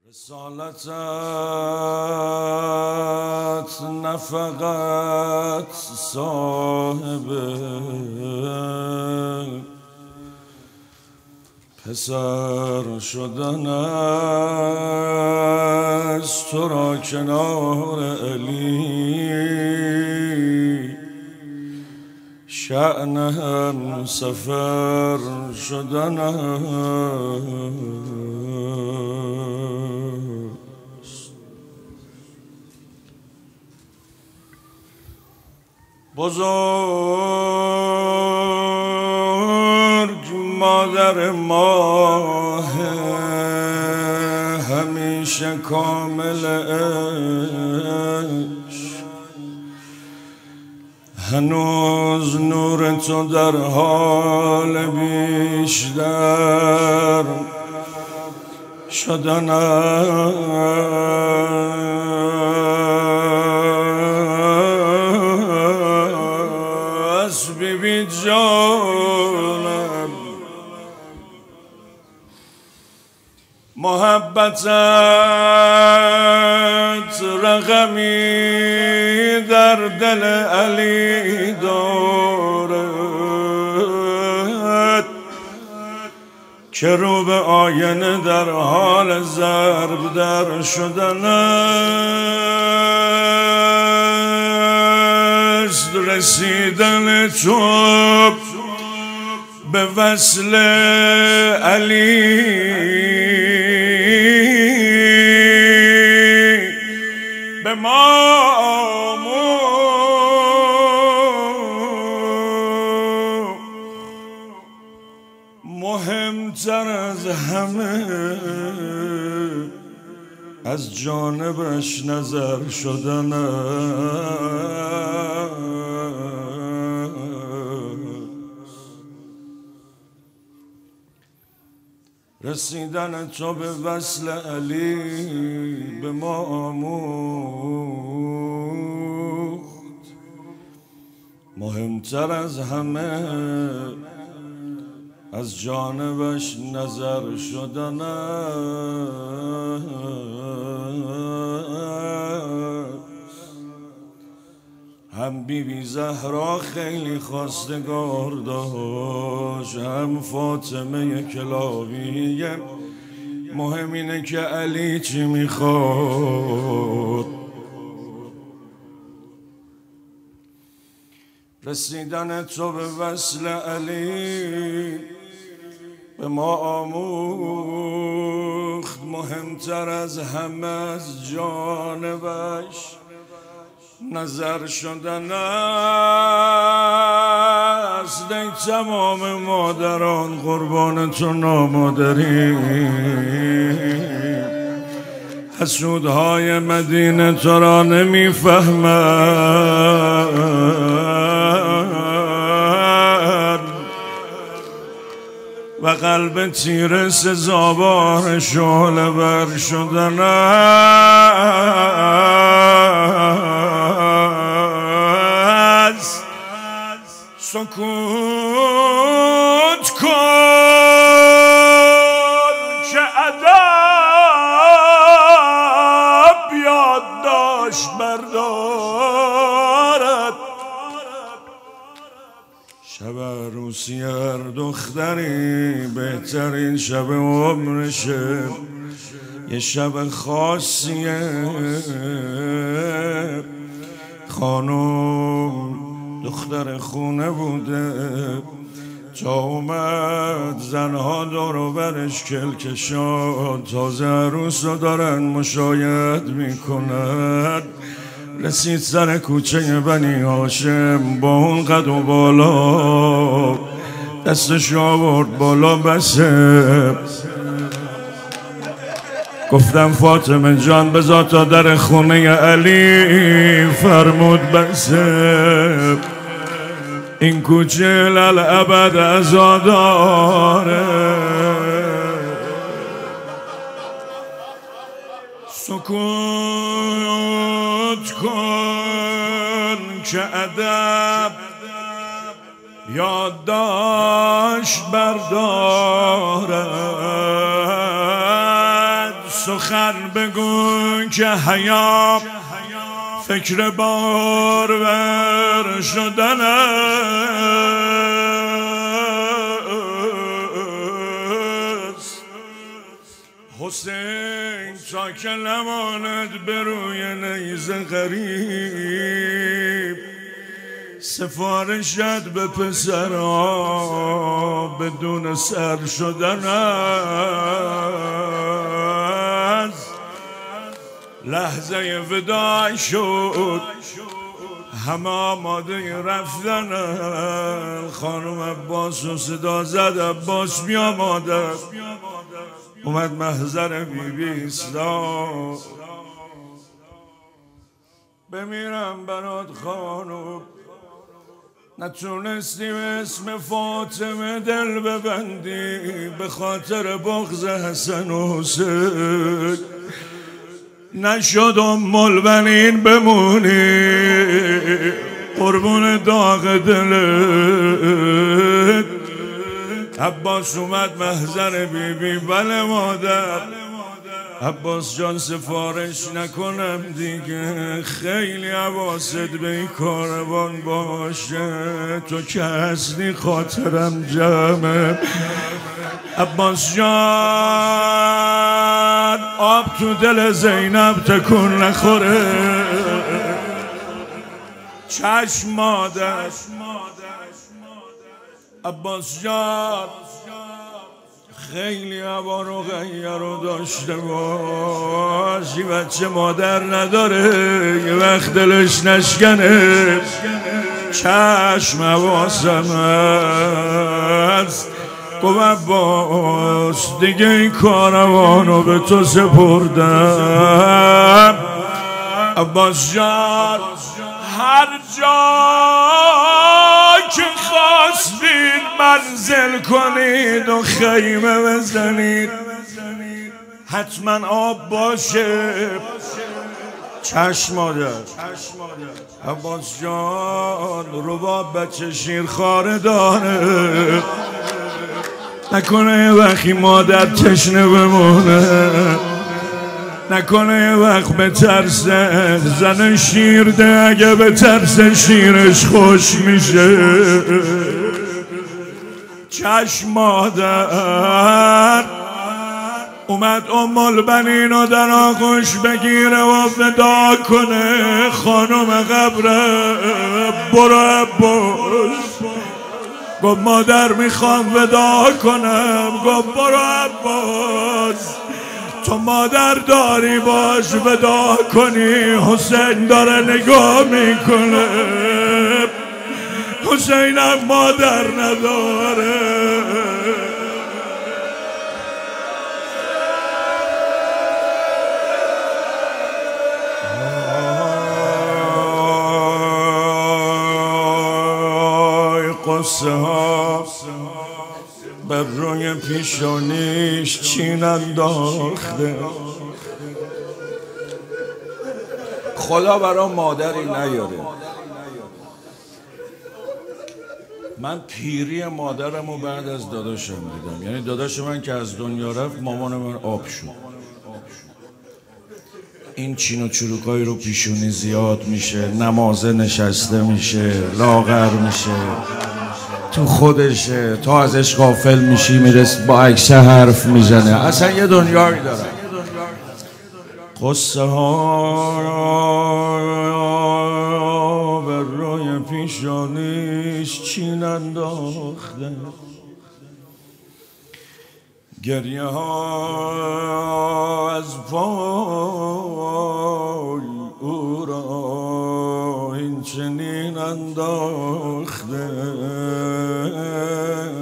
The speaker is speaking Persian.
رسالتت نه فقط صاحب پسر شدن است، تو را کنار علی شأن هم سفر شدن است. بزرگ مادر ماه همیشه کامل عشق، هنوز نور تو در حال بیشتر شدن است. بیبی جانم محبتت رقمی در دل علی دارد که رو به آینه در حال ضرب در شدن است. رسیدن تو به وصل علی به ما مهمتر از همه از جانبش نظر شدن است. رسیدن تو به وصل علی به ما آموخت، مهمتر از همه از جانبش نظر شدن است. هم بیبی زهرا خیلی خواستگار داشت، هم فاطمه کلاویه. مهم اینه که علی چی میخواد. رسیدن تو به وصل علی به ما آموخت، مهمتر از همه از جانبش نظر شدن است. ای تمام مادران قربان تو نامادری، حسودهای مدینه تو را نمیفهمند و قلب تیره سزاوار شعله ور شدن است. سکوت کن که ادب یادداشت بردارد. شب عروسی هر دختری بهترین شب عمرشه، یه شب خاصیه. خانم دختر خونه بوده تا اومد زنها دور و برش کلکشان، تازه عروس رو دارن مشاید میکنن. رسید سر کوچه بنی هاشم با اون قد و بالا، دستش آورد بالا بسه. گفتم فاطمه جان بذار تا در خونه علی، فرمود بسه. این کوچه للابد عزاداره. سکوت کن که ادب یادداشت بردارد. سخن بگو که حیا فکر بارور شدن است. حسین تا که نماند به روی نیزه غریب، سفارشت به پسرها بدون سر شدن است. لحظه وداع شد، همه آماده رفتن. خانم عباس و صدا زد عباس بیا مادر. اومد محضر بیبی ایستاد. بمیرم برات خانم، نتونستی اسم فاطمه دل ببندی به خاطر بغض حسن و حسین. نشد ام البنین بمونی قربون داغ دلت. عباس اومد محضر بیبی. بله مادر. عباس جان سفارش نکنم دیگه، خیلی حواست به این کاروان باشه، تو که هستی خاطرم جمعه. عباس جان آب تو دل زینب تکون نخوره. چشم مادر. عباس جان خیلی هوا رو غیر رو داشته باش، یه بچه مادر نداره یه وقت دلش نشکنه. چشم حواسم هست. گفت عباس دیگه این کاروانو به تو سپردم. عباس جان هر جا که خواستید منزل کنید و خیمه بزنید، حتما آب باشه. چشم مادر. عباس جان رباب بچه شیرخواره داره، نکنه یه وقتی مادر تشنه بمونه، نکنه یه وقت به ترسه زن شیر ده، اگه به ترسه شیرش خوش میشه. چشم مادر. اومد ام البنین و در آغوش بگیره و فدا کنه. خانم قبره برو عباس. گفت مادر میخوام ودا کنم. گفت برو عباس، تو مادر داری باش ودا کنی. حسین داره نگاه میکنه، حسینم مادر نداره. قصه ها بر روی پیشانیش چین انداخته. خدا برا مادری نیاره. من پیری مادرم و بعد از داداشم دیدم. یعنی داداش من که از دنیا رفت مامان من آب شد. این چین و چروکایی رو پیشونی زیاد میشه، نمازه نشسته میشه، لاغر میشه، تو خودشه، تو ازش غافل میشی، میرس با عکس حرف میزنه. اصلا یه دنیایی داره. قصه ها بر روی پیشانیش چین انداخته. گریه ها از پای او را این چنین انداخته.